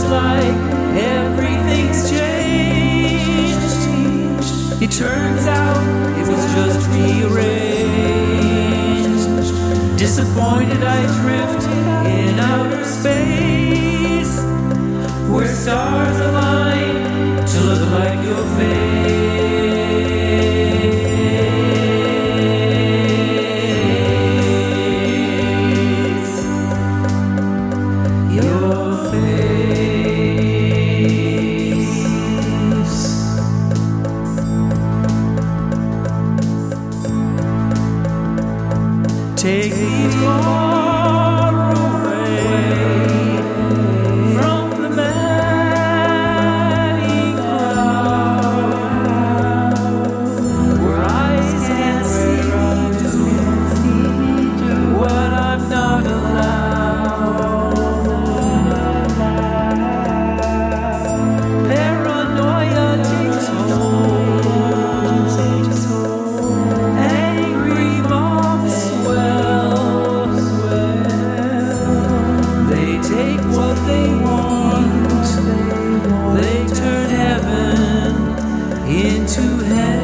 like everything's changed. It turns out it was just rearranged. Disappointed I drift in outer space, where stars align to look like your face. Your face. Take me far away from the madding crowd, where eyes can't see what I'm not allowed. Paranoia takes hold. Angry moms swell. They take what they want. They turn heaven into hell.